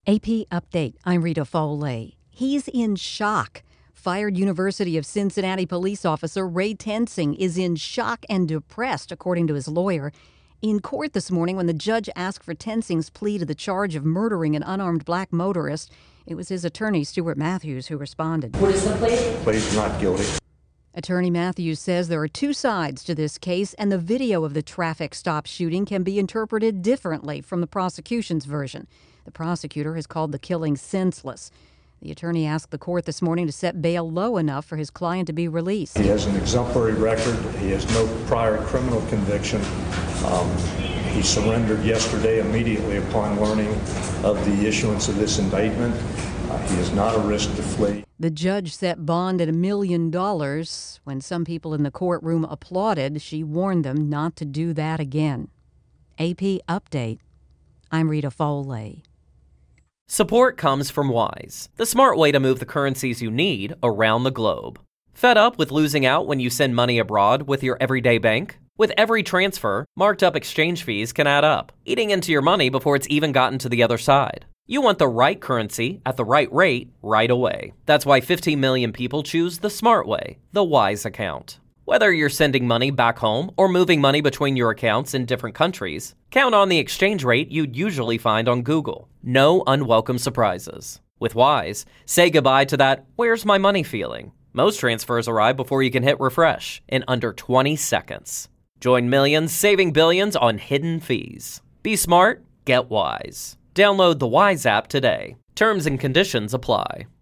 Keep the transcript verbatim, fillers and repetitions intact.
A P Update. I'm Rita Foley. He's in shock. Fired University of Cincinnati police officer Ray Tensing is in shock and depressed, according to his lawyer. In court this morning, when the judge asked for Tensing's plea to the charge of murdering an unarmed black motorist, it was his attorney, Stuart Matthews, who responded. What is the plea? Pleads not guilty. Attorney Matthews says there are two sides to this case, and the video of the traffic stop shooting can be interpreted differently from the prosecution's version. The prosecutor has called the killing senseless. The attorney asked the court this morning to set bail low enough for his client to be released. He has an exemplary record. He has no prior criminal conviction. Um, he surrendered yesterday immediately upon learning of the issuance of this indictment. Uh, he is not a risk to flee. The judge set bond at a million dollars. When some people in the courtroom applauded, she warned them not to do that again. A P Update. I'm Rita Foley. Support comes from Wise, the smart way to move the currencies you need around the globe. Fed up with losing out when you send money abroad with your everyday bank? With every transfer, marked up exchange fees can add up, eating into your money before it's even gotten to the other side. You want the right currency at the right rate right away. That's why fifteen million people choose the smart way, the Wise account. Whether you're sending money back home or moving money between your accounts in different countries, count on the exchange rate you'd usually find on Google. No unwelcome surprises. With Wise, say goodbye to that "where's my money" feeling. Most transfers arrive before you can hit refresh in under twenty seconds. Join millions saving billions on hidden fees. Be smart, get Wise. Download the Wise app today. Terms and conditions apply.